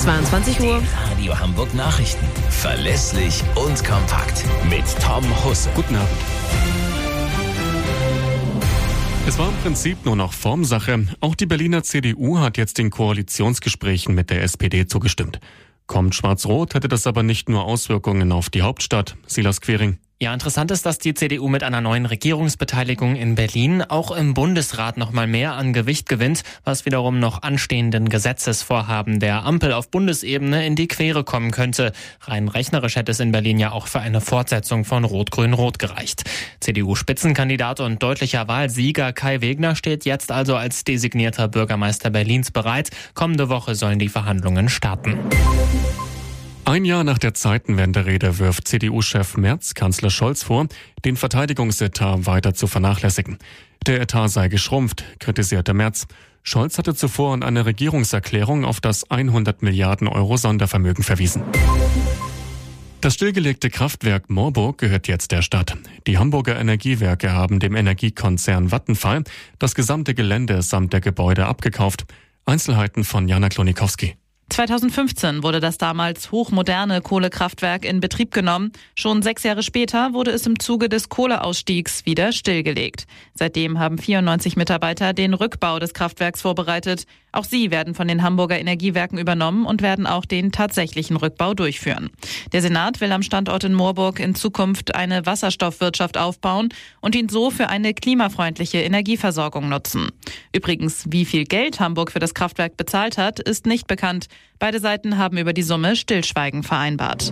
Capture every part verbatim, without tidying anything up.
zweiundzwanzig Uhr. Radio Hamburg Nachrichten. Verlässlich und kompakt. Mit Tom Husse. Guten Abend. Es war im Prinzip nur noch Formsache. Auch die Berliner C D U hat jetzt den Koalitionsgesprächen mit der S P D zugestimmt. Kommt Schwarz-Rot, hätte das aber nicht nur Auswirkungen auf die Hauptstadt. Silas Quering. Ja, interessant ist, dass die C D U mit einer neuen Regierungsbeteiligung in Berlin auch im Bundesrat noch mal mehr an Gewicht gewinnt, was wiederum noch anstehenden Gesetzesvorhaben der Ampel auf Bundesebene in die Quere kommen könnte. Rein rechnerisch hätte es in Berlin ja auch für eine Fortsetzung von Rot-Grün-Rot gereicht. C D U-Spitzenkandidat und deutlicher Wahlsieger Kai Wegner steht jetzt also als designierter Bürgermeister Berlins bereit. Kommende Woche sollen die Verhandlungen starten. Ein Jahr nach der Zeitenwende-Rede wirft C D U-Chef Merz Kanzler Scholz vor, den Verteidigungsetat weiter zu vernachlässigen. Der Etat sei geschrumpft, kritisierte Merz. Scholz hatte zuvor in einer Regierungserklärung auf das hundert Milliarden Euro Sondervermögen verwiesen. Das stillgelegte Kraftwerk Moorburg gehört jetzt der Stadt. Die Hamburger Energiewerke haben dem Energiekonzern Vattenfall das gesamte Gelände samt der Gebäude abgekauft. Einzelheiten von Jana Klonikowski. zweitausendfünfzehn wurde das damals hochmoderne Kohlekraftwerk in Betrieb genommen. Schon sechs Jahre später wurde es im Zuge des Kohleausstiegs wieder stillgelegt. Seitdem haben vierundneunzig Mitarbeiter den Rückbau des Kraftwerks vorbereitet. Auch sie werden von den Hamburger Energiewerken übernommen und werden auch den tatsächlichen Rückbau durchführen. Der Senat will am Standort in Moorburg in Zukunft eine Wasserstoffwirtschaft aufbauen und ihn so für eine klimafreundliche Energieversorgung nutzen. Übrigens, wie viel Geld Hamburg für das Kraftwerk bezahlt hat, ist nicht bekannt. Beide Seiten haben über die Summe Stillschweigen vereinbart.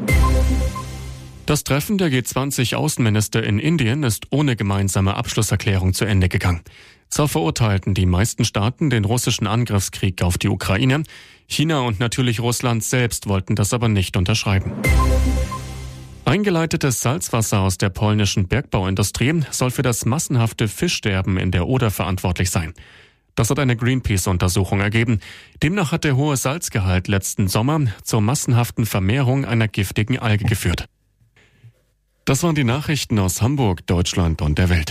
Das Treffen der G zwanzig Außenminister in Indien ist ohne gemeinsame Abschlusserklärung zu Ende gegangen. Zwar verurteilten die meisten Staaten den russischen Angriffskrieg auf die Ukraine. China und natürlich Russland selbst wollten das aber nicht unterschreiben. Eingeleitetes Salzwasser aus der polnischen Bergbauindustrie soll für das massenhafte Fischsterben in der Oder verantwortlich sein. Das hat eine Greenpeace-Untersuchung ergeben. Demnach hat der hohe Salzgehalt letzten Sommer zur massenhaften Vermehrung einer giftigen Alge geführt. Das waren die Nachrichten aus Hamburg, Deutschland und der Welt.